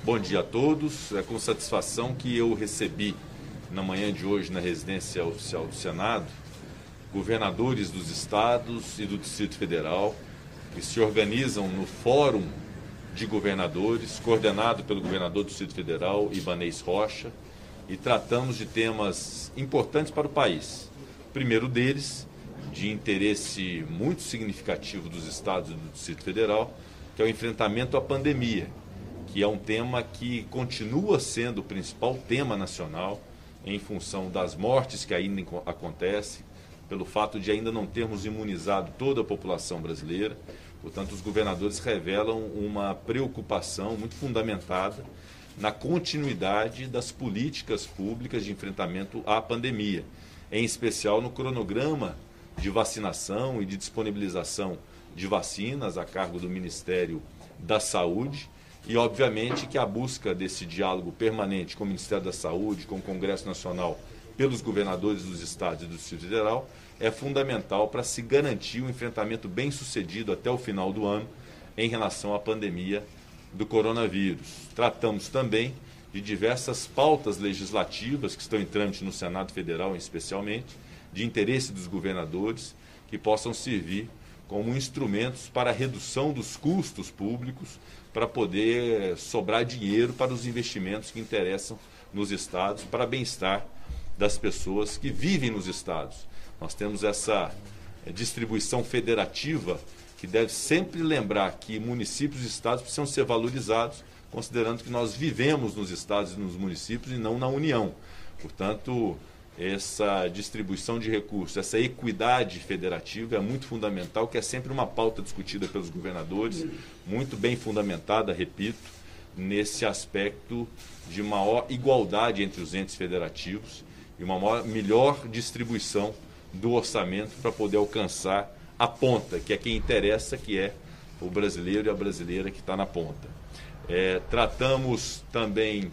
Bom dia a todos. É com satisfação que eu recebi na manhã de hoje na residência oficial do Senado governadores dos estados e do Distrito Federal que se organizam no Fórum de Governadores, coordenado pelo governador do Distrito Federal, Ibanez Rocha, e tratamos de temas importantes para o país. O primeiro deles, de interesse muito significativo dos estados e do Distrito Federal, que é o enfrentamento à pandemia, que é um tema que continua sendo o principal tema nacional em função das mortes que ainda acontecem, pelo fato de ainda não termos imunizado toda a população brasileira. Portanto, os governadores revelam uma preocupação muito fundamentada na continuidade das políticas públicas de enfrentamento à pandemia, em especial no cronograma de vacinação e de disponibilização de vacinas a cargo do Ministério da Saúde e, obviamente, que a busca desse diálogo permanente com o Ministério da Saúde, com o Congresso Nacional, pelos governadores dos estados e do Distrito Federal, é fundamental para se garantir um enfrentamento bem-sucedido até o final do ano em relação à pandemia do coronavírus. Tratamos também de diversas pautas legislativas que estão em trâmite no Senado Federal, especialmente, de interesse dos governadores, que possam servir como instrumentos para a redução dos custos públicos, para poder sobrar dinheiro para os investimentos que interessam nos estados, para bem-estar das pessoas que vivem nos estados. Nós temos essa distribuição federativa que deve sempre lembrar que municípios e estados precisam ser valorizados, considerando que nós vivemos nos estados e nos municípios e não na União. Portanto, essa distribuição de recursos, essa equidade federativa é muito fundamental, que é sempre uma pauta discutida pelos governadores, muito bem fundamentada, repito, nesse aspecto de maior igualdade entre os entes federativos e uma melhor distribuição do orçamento para poder alcançar a ponta, que é quem interessa, que é o brasileiro e a brasileira que está na ponta. Tratamos também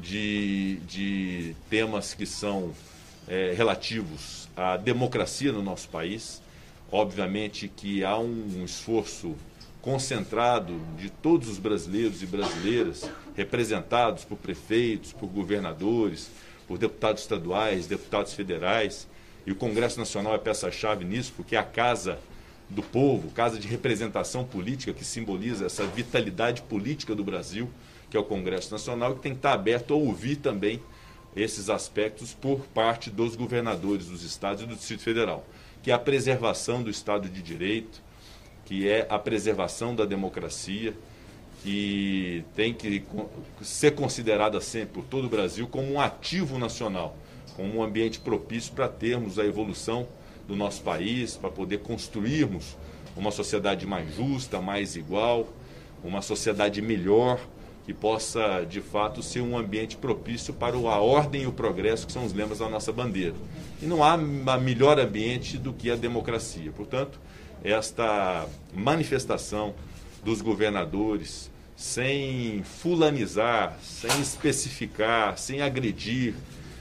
de temas que são relativos à democracia no nosso país. Obviamente que há um esforço concentrado de todos os brasileiros e brasileiras, representados por prefeitos, por governadores, por deputados estaduais, deputados federais, e o Congresso Nacional é peça-chave nisso, porque é a casa do povo, casa de representação política que simboliza essa vitalidade política do Brasil, que é o Congresso Nacional, e que tem que estar aberto a ouvir também esses aspectos por parte dos governadores dos estados e do Distrito Federal, que é a preservação do Estado de Direito, que é a preservação da democracia, que tem que ser considerada sempre por todo o Brasil como um ativo nacional, como um ambiente propício para termos a evolução do nosso país, para poder construirmos uma sociedade mais justa, mais igual, uma sociedade melhor, que possa, de fato, ser um ambiente propício para a ordem e o progresso, que são os lemas da nossa bandeira. E não há melhor ambiente do que a democracia. Portanto, esta manifestação dos governadores, sem fulanizar, sem especificar, sem agredir,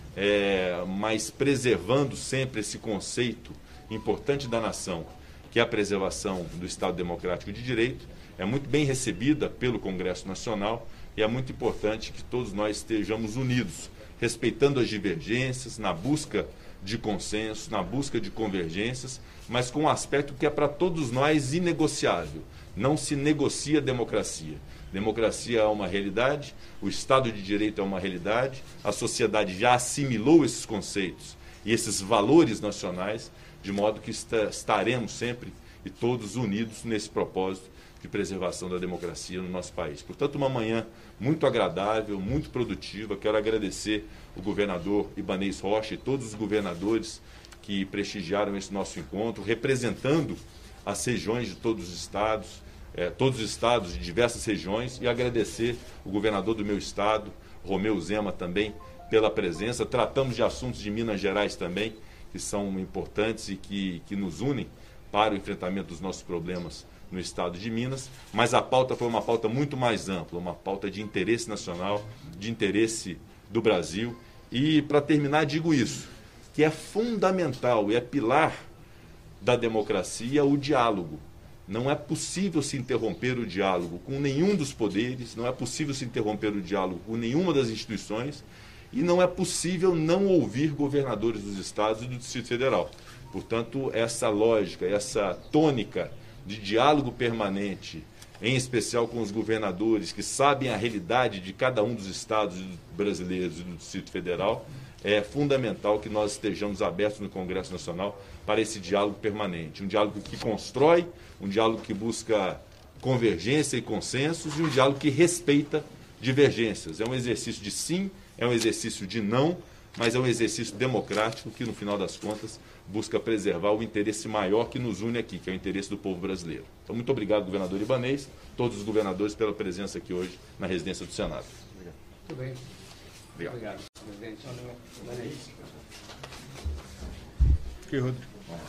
mas preservando sempre esse conceito importante da nação, que é a preservação do Estado Democrático de Direito, é muito bem recebida pelo Congresso Nacional e é muito importante que todos nós estejamos unidos, respeitando as divergências, na busca de consenso, na busca de convergências, mas com um aspecto que é para todos nós inegociável. Não se negocia democracia. Democracia é uma realidade, o Estado de Direito é uma realidade, a sociedade já assimilou esses conceitos e esses valores nacionais, de modo que estaremos sempre e todos unidos nesse propósito de preservação da democracia no nosso país. Portanto, uma manhã muito agradável, muito produtiva. Quero agradecer o governador Ibanez Rocha e todos os governadores que prestigiaram esse nosso encontro, representando as regiões de todos os estados de diversas regiões, e agradecer o governador do meu estado, Romeu Zema, também pela presença. Tratamos de assuntos de Minas Gerais também, que são importantes e que nos unem para o enfrentamento dos nossos problemas no estado de Minas, mas a pauta foi uma pauta muito mais ampla, uma pauta de interesse nacional, de interesse do Brasil. E, para terminar, digo isso, que é fundamental e é pilar da democracia o diálogo. Não é possível se interromper o diálogo com nenhum dos poderes, não é possível se interromper o diálogo com nenhuma das instituições e não é possível não ouvir governadores dos estados e do Distrito Federal. Portanto, essa lógica, essa tônica de diálogo permanente, em especial com os governadores que sabem a realidade de cada um dos estados brasileiros e do Distrito Federal, é fundamental que nós estejamos abertos no Congresso Nacional para esse diálogo permanente. Um diálogo que constrói, um diálogo que busca convergência e consensos e um diálogo que respeita divergências. É um exercício de sim, é um exercício de não, mas é um exercício democrático que, no final das contas, busca preservar o interesse maior que nos une aqui, que é o interesse do povo brasileiro. Então, muito obrigado, governador Ibanez, todos os governadores, pela presença aqui hoje na residência do Senado. Muito bem. Obrigado. Obrigado, presidente. Aqui, Rodrigo.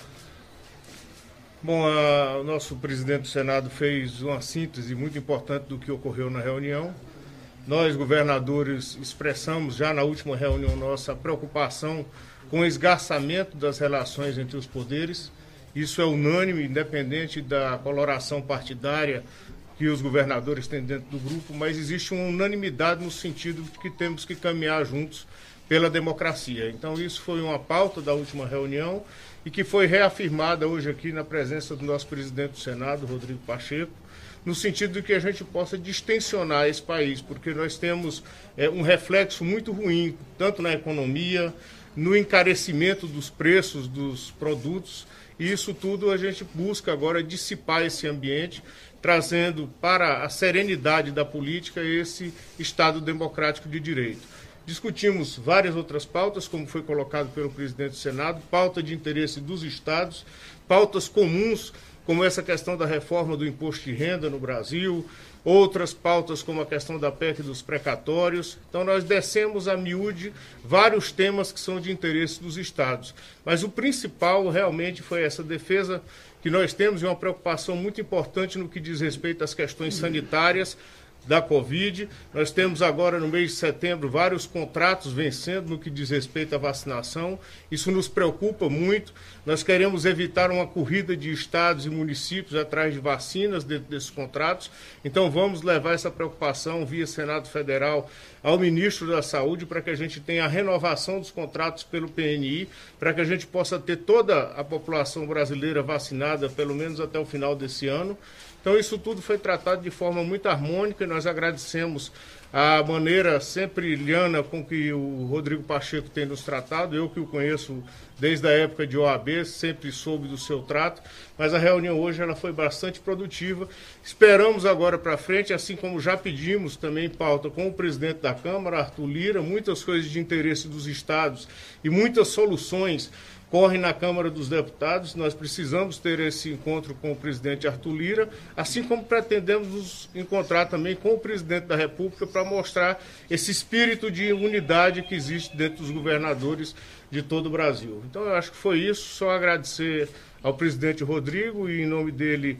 Bom, o nosso presidente do Senado fez uma síntese muito importante do que ocorreu na reunião. Nós, governadores, expressamos já na última reunião nossa a preocupação com o esgarçamento das relações entre os poderes. Isso é unânime, independente da coloração partidária que os governadores têm dentro do grupo, mas existe uma unanimidade no sentido de que temos que caminhar juntos pela democracia. Então, isso foi uma pauta da última reunião e que foi reafirmada hoje aqui na presença do nosso presidente do Senado, Rodrigo Pacheco, no sentido de que a gente possa distensionar esse país, porque nós temos um reflexo muito ruim, tanto na economia, no encarecimento dos preços dos produtos, e isso tudo a gente busca agora dissipar esse ambiente, trazendo para a serenidade da política esse Estado democrático de direito. Discutimos várias outras pautas, como foi colocado pelo presidente do Senado, pauta de interesse dos estados, pautas comuns, como essa questão da reforma do imposto de renda no Brasil, outras pautas como a questão da PEC dos precatórios. Então, nós descemos a miúde vários temas que são de interesse dos estados. Mas o principal realmente foi essa defesa que nós temos e uma preocupação muito importante no que diz respeito às questões sanitárias da Covid. Nós temos agora, no mês de setembro, vários contratos vencendo no que diz respeito à vacinação. Isso nos preocupa muito. Nós queremos evitar uma corrida de estados e municípios atrás de vacinas dentro desses contratos. Então, vamos levar essa preocupação via Senado Federal ao ministro da Saúde para que a gente tenha a renovação dos contratos pelo PNI, para que a gente possa ter toda a população brasileira vacinada, pelo menos até o final desse ano. Então, isso tudo foi tratado de forma muito harmônica e nós agradecemos a maneira sempre liana com que o Rodrigo Pacheco tem nos tratado. Eu que o conheço desde a época de OAB, sempre soube do seu trato, mas a reunião hoje ela foi bastante produtiva. Esperamos agora para frente, assim como já pedimos também pauta com o presidente da Câmara, Arthur Lira, muitas coisas de interesse dos estados e muitas soluções corre na Câmara dos Deputados. Nós precisamos ter esse encontro com o presidente Arthur Lira, assim como pretendemos nos encontrar também com o presidente da República para mostrar esse espírito de unidade que existe dentro dos governadores de todo o Brasil. Então, eu acho que foi isso. Só agradecer ao presidente Rodrigo e, em nome dele,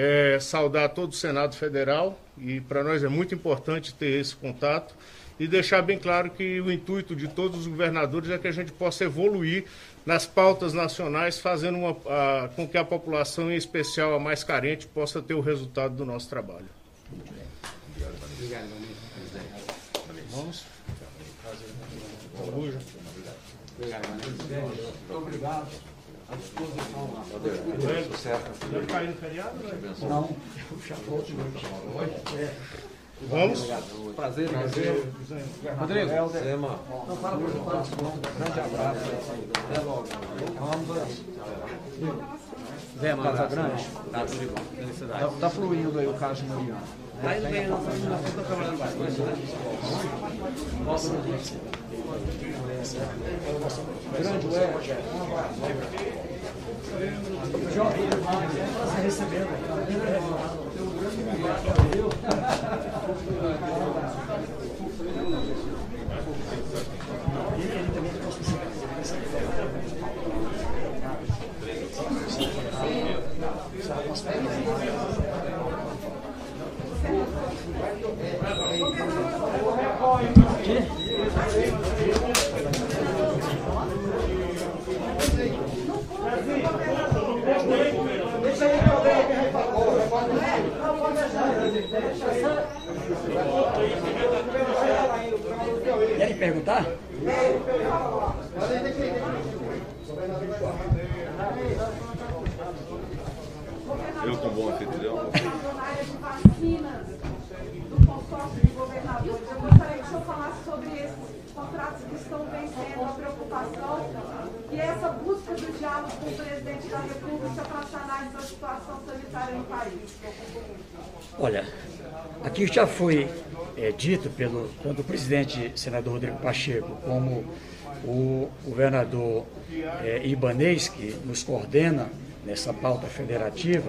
saudar todo o Senado Federal. E para nós é muito importante ter esse contato e deixar bem claro que o intuito de todos os governadores é que a gente possa evoluir nas pautas nacionais, fazendo com que a população, em especial a mais carente, possa ter o resultado do nosso trabalho. Obrigado, Vamos? obrigado. Muito obrigado. À disposição lá. Vai cair no feriado? Não, já volto hoje. Vamos? Prazer. Rodrigo. Zema. Não, para por grande abraço. Até logo. Zema, Casa Grande. Tá tudo bom. Tá fluindo aí o caso de Mariana. Tá indo bem, na frente da Câmara do Brasil. Grande Ué. Você recebendo. Deixa aí que alguém repagou. Querem perguntar? Eu, como bom anfitrião. Na área de vacinas do consórcio de governadores, eu gostaria que o senhor falasse sobre esses contratos que estão vencendo, a preocupação e essa busca do diálogo com o presidente da República para essa análise da situação sanitária no país. Olha, aqui já foi dito tanto o presidente, senador Rodrigo Pacheco, como o governador Ibanez, que nos coordena nessa pauta federativa,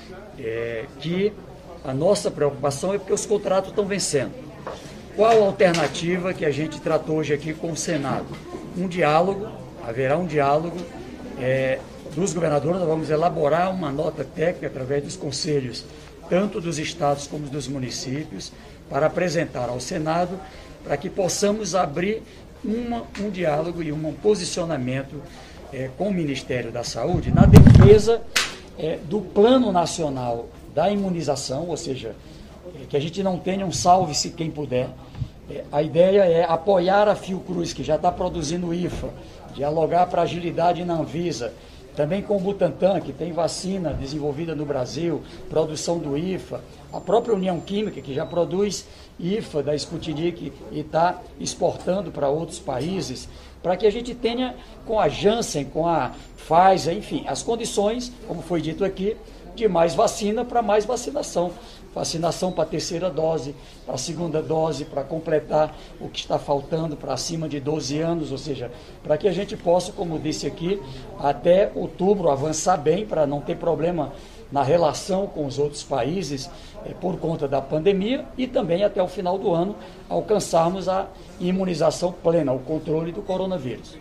que a nossa preocupação é porque os contratos estão vencendo. Qual a alternativa que a gente tratou hoje aqui com o Senado? Um diálogo, haverá um diálogo dos governadores. Nós vamos elaborar uma nota técnica através dos conselhos, tanto dos estados como dos municípios, para apresentar ao Senado, para que possamos abrir um diálogo e um posicionamento com o Ministério da Saúde na defesa do Plano Nacional da Imunização, ou seja, que a gente não tenha um salve-se quem puder. A ideia é apoiar a Fiocruz, que já está produzindo IFA, dialogar para agilidade na Anvisa, também com o Butantan, que tem vacina desenvolvida no Brasil, produção do IFA, a própria União Química, que já produz IFA da Sputnik e está exportando para outros países, para que a gente tenha com a Janssen, com a Pfizer, enfim, as condições, como foi dito aqui, de mais vacina para mais vacinação. Vacinação para a terceira dose, para a segunda dose, para completar o que está faltando para acima de 12 anos, ou seja, para que a gente possa, como disse aqui, até outubro avançar bem, para não ter problema na relação com os outros países por conta da pandemia e também até o final do ano alcançarmos a imunização plena, o controle do coronavírus.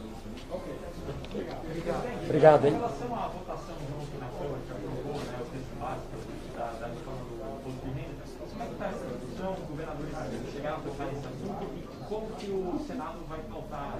Obrigado, hein? Como que o Senado vai pautar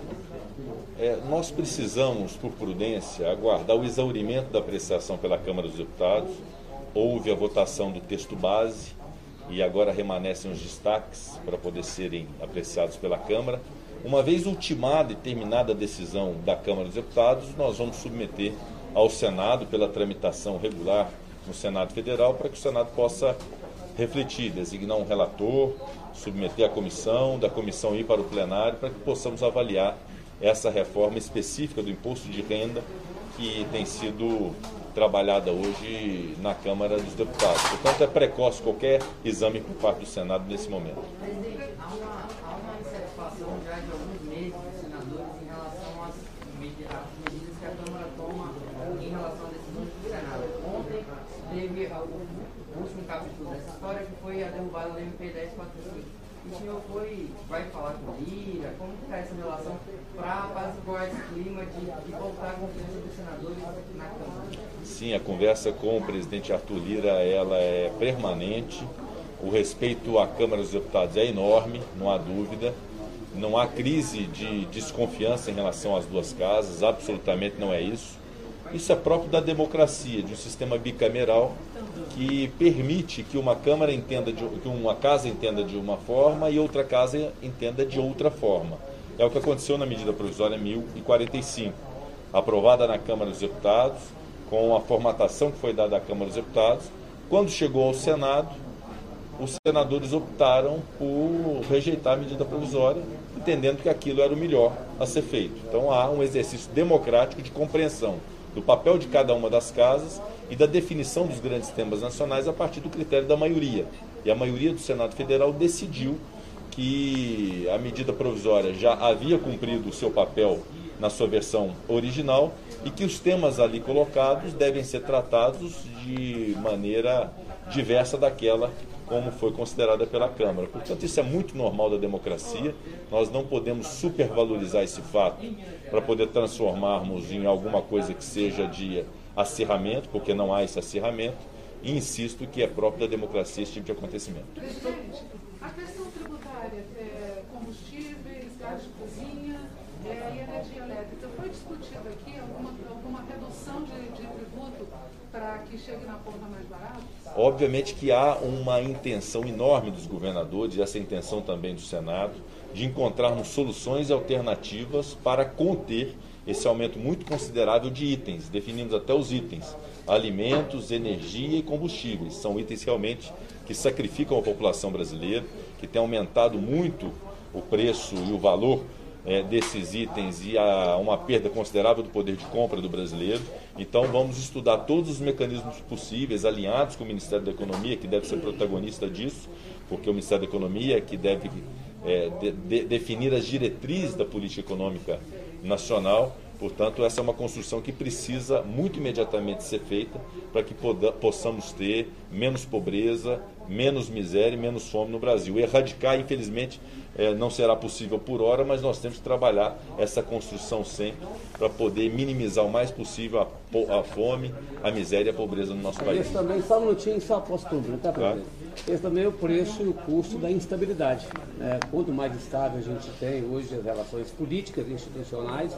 Nós precisamos, por prudência, aguardar o exaurimento da apreciação pela Câmara dos Deputados. Houve a votação do texto base e agora remanescem os destaques para poder serem apreciados pela Câmara. Uma vez ultimada e terminada a decisão da Câmara dos Deputados, nós vamos submeter ao Senado pela tramitação regular no Senado Federal, para que o Senado possa refletir, designar um relator, submeter à comissão, da comissão ir para o plenário, para que possamos avaliar essa reforma específica do imposto de renda que tem sido trabalhada hoje na Câmara dos Deputados. Portanto, é precoce qualquer exame por parte do Senado nesse momento. Presidente, há uma insatisfação já de alguns meses dos senadores em relação às medidas que a Câmara toma em relação a decisões do Senado. Ontem teve o último capítulo dessa história, que foi a derrubada do MP 1045. O senhor vai falar com o Lira? Como está essa relação para apaziguar esse clima de voltar a confiança dos senadores na Câmara? Sim, a conversa com o presidente Arthur Lira ela é permanente. O respeito à Câmara dos Deputados é enorme, não há dúvida. Não há crise de desconfiança em relação às duas casas, absolutamente não é isso. Isso é próprio da democracia, de um sistema bicameral que permite que uma Câmara entenda, que uma casa entenda de uma forma e outra casa entenda de outra forma. É o que aconteceu na medida provisória 1045, aprovada na Câmara dos Deputados, com a formatação que foi dada à Câmara dos Deputados. Quando chegou ao Senado, os senadores optaram por rejeitar a medida provisória, entendendo que aquilo era o melhor a ser feito. Então há um exercício democrático de compreensão do papel de cada uma das casas e da definição dos grandes temas nacionais a partir do critério da maioria. E a maioria do Senado Federal decidiu que a medida provisória já havia cumprido o seu papel na sua versão original e que os temas ali colocados devem ser tratados de maneira diversa daquela como foi considerada pela Câmara. Portanto, isso é muito normal da democracia. Nós não podemos supervalorizar esse fato para poder transformarmos em alguma coisa que seja de acirramento, porque não há esse acirramento, e insisto que é próprio da democracia esse tipo de acontecimento. Presidente, a questão tributária, combustíveis, gás de cozinha e energia elétrica, foi discutido aqui alguma redução de tributo para que chegue na ponta mais barata? Obviamente que há uma intenção enorme dos governadores, e essa intenção também do Senado, de encontrarmos soluções alternativas para conter esse aumento muito considerável de itens. Definimos até os itens: alimentos, energia e combustíveis. São itens realmente que sacrificam a população brasileira, que tem aumentado muito o preço e o valor desses itens, e há uma perda considerável do poder de compra do brasileiro. Então vamos estudar todos os mecanismos possíveis, alinhados com o Ministério da Economia, que deve ser protagonista disso, porque o Ministério da Economia é que deve definir as diretrizes da política econômica nacional. Portanto, essa é uma construção que precisa muito imediatamente ser feita para que possamos ter menos pobreza, menos miséria e menos fome no Brasil. Erradicar, infelizmente, não será possível por hora, mas nós temos que trabalhar essa construção sempre para poder minimizar o mais possível a fome, a miséria e a pobreza no nosso país. Esse também, só um minutinho, só posso cumprir, tá, presidente? Esse também é o preço e o custo da instabilidade. Quanto mais estável a gente tem hoje as relações políticas e institucionais,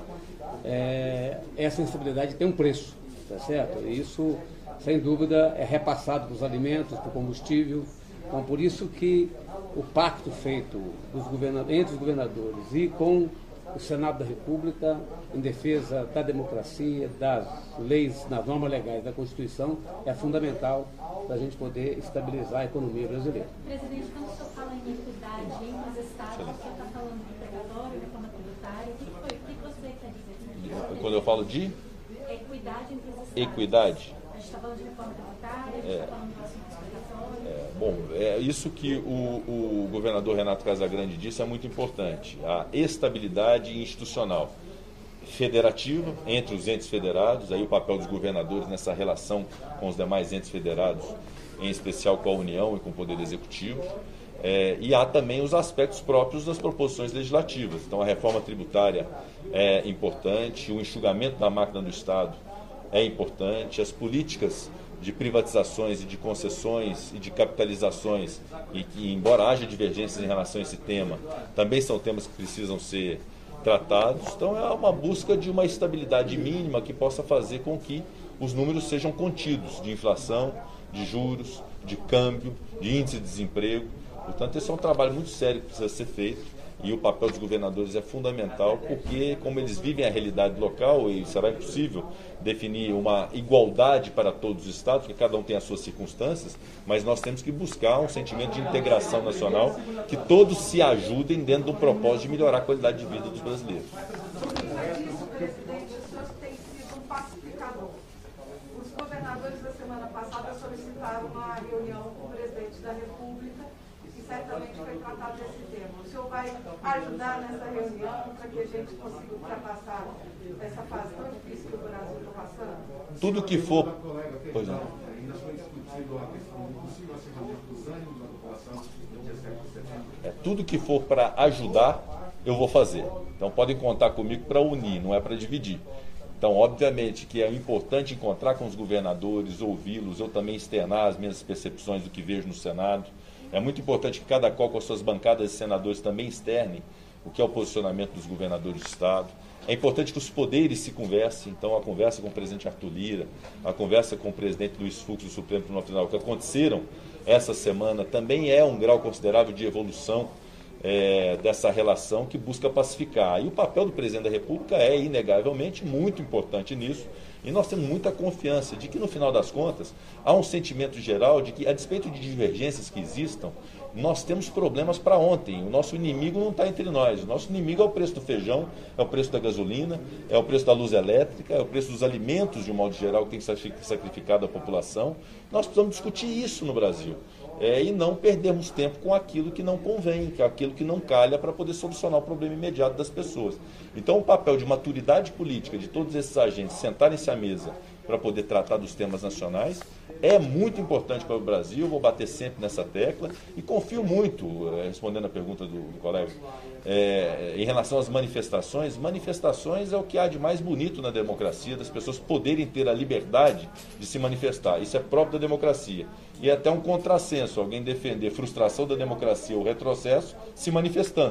essa instabilidade tem um preço, tá certo? E isso, sem dúvida, é repassado para os alimentos, para o combustível. Então, por isso que o pacto feito entre os governadores e com o Senado da República, em defesa da democracia, das leis, das normas legais da Constituição, é fundamental para a gente poder estabilizar a economia brasileira. Presidente, quando o senhor fala em equidade entre os estados, o senhor está falando de precatório, reforma tributária, o que você quer dizer? Quando eu falo de equidade entre os estados. Equidade. A gente está falando de reforma tributária, a gente está falando do assunto precatório. Bom, é isso que o governador Renato Casagrande disse, é muito importante. A estabilidade institucional federativa entre os entes federados, aí o papel dos governadores nessa relação com os demais entes federados, em especial com a União e com o Poder Executivo. E há também os aspectos próprios das proposições legislativas. Então, a reforma tributária é importante, o enxugamento da máquina do Estado é importante, as políticas de privatizações e de concessões e de capitalizações, e que, embora haja divergências em relação a esse tema, também são temas que precisam ser tratados. Então, é uma busca de uma estabilidade mínima que possa fazer com que os números sejam contidos de inflação, de juros, de câmbio, de índice de desemprego. Portanto, esse é um trabalho muito sério que precisa ser feito, e o papel dos governadores é fundamental, porque como eles vivem a realidade local, e será impossível definir uma igualdade para todos os estados, porque cada um tem as suas circunstâncias, mas nós temos que buscar um sentimento de integração nacional, que todos se ajudem dentro do propósito de melhorar a qualidade de vida dos brasileiros. Presidente, o senhor tem sido um pacificador. Os governadores da semana passada solicitaram uma reunião com o presidente da República, e certamente foi tratado esse tema. O senhor vai ajudar nessa reunião para que a gente consiga ultrapassar essa fase tão difícil que o Brasil está passando? Tudo que for... Pois não. Ainda foi discutido a questão do possível acirramento dos ânimos da população no dia 7 de setembro. Tudo que for para ajudar, eu vou fazer. Então podem contar comigo para unir, não é para dividir. Então, obviamente que é importante encontrar com os governadores, ouvi-los, eu também externar as minhas percepções do que vejo no Senado. É muito importante que cada qual com as suas bancadas de senadores também externem o que é o posicionamento dos governadores do Estado. É importante que os poderes se conversem. Então, a conversa com o presidente Arthur Lira, a conversa com o presidente Luiz Fux do Supremo Tribunal Federal, que aconteceram essa semana, também é um grau considerável de evolução dessa relação que busca pacificar. E o papel do presidente da República é, inegavelmente, muito importante nisso. E nós temos muita confiança de que, no final das contas, há um sentimento geral de que, a despeito de divergências que existam, nós temos problemas para ontem. O nosso inimigo não está entre nós. O nosso inimigo é o preço do feijão, é o preço da gasolina, é o preço da luz elétrica, é o preço dos alimentos, de um modo geral, que tem sacrificado a população. Nós precisamos discutir isso no Brasil. E não perdermos tempo com aquilo que não convém, com aquilo que não calha, para poder solucionar o problema imediato das pessoas. Então, o papel de maturidade política de todos esses agentes sentarem-se à mesa para poder tratar dos temas nacionais é muito importante para o Brasil. Vou bater sempre nessa tecla e confio muito, respondendo a pergunta do colega, em relação às manifestações. Manifestações é o que há de mais bonito na democracia, das pessoas poderem ter a liberdade de se manifestar. Isso é próprio da democracia. E é até um contrassenso alguém defender frustração da democracia ou retrocesso se manifestando.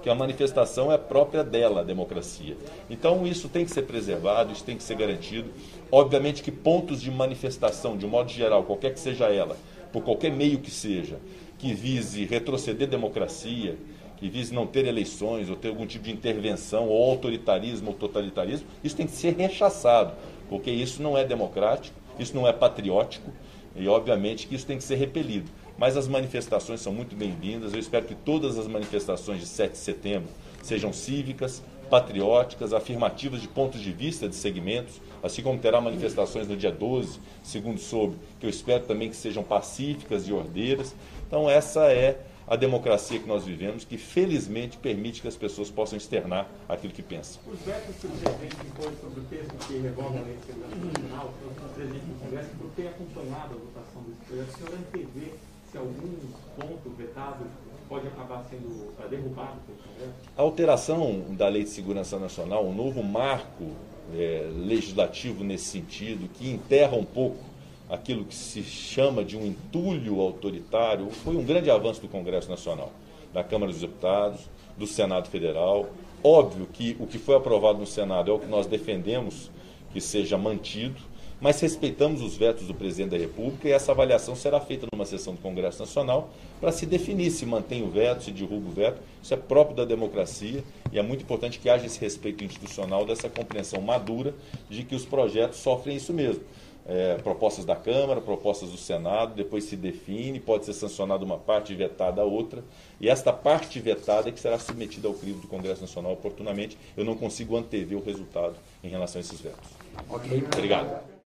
que a manifestação é própria dela, a democracia. Então isso tem que ser preservado, isso tem que ser garantido. Obviamente que pontos de manifestação, de modo geral, qualquer que seja ela, por qualquer meio que seja, que vise retroceder democracia, que vise não ter eleições, ou ter algum tipo de intervenção, ou autoritarismo, ou totalitarismo, isso tem que ser rechaçado, porque isso não é democrático, isso não é patriótico, e obviamente que isso tem que ser repelido. Mas as manifestações são muito bem-vindas, eu espero que todas as manifestações de 7 de setembro sejam cívicas, patrióticas, afirmativas de pontos de vista de segmentos, assim como terá manifestações no dia 12, segundo soube, que eu espero também que sejam pacíficas e ordeiras. Então essa é a democracia que nós vivemos, que felizmente permite que as pessoas possam externar aquilo que pensam. Os vetos que o presidente impôs sobre o texto que revoga a Lei de Segurança Nacional, o presidente do Congresso, por ter acompanhado a votação desse projeto, o senhor antevê se algum ponto vetado pode acabar sendo derrubado pelo Congresso? A alteração da Lei de Segurança Nacional, um novo marco legislativo nesse sentido, que enterra um pouco aquilo que se chama de um entulho autoritário, foi um grande avanço do Congresso Nacional, da Câmara dos Deputados, do Senado Federal. Óbvio que o que foi aprovado no Senado é o que nós defendemos que seja mantido, mas respeitamos os vetos do Presidente da República e essa avaliação será feita numa sessão do Congresso Nacional para se definir se mantém o veto, se derruba o veto. Isso é próprio da democracia e é muito importante que haja esse respeito institucional, dessa compreensão madura de que os projetos sofrem isso mesmo. Propostas da Câmara, propostas do Senado, depois se define, pode ser sancionada uma parte e vetada a outra, e esta parte vetada é que será submetida ao crivo do Congresso Nacional oportunamente. Eu não consigo antever o resultado em relação a esses vetos. Ok. Obrigado.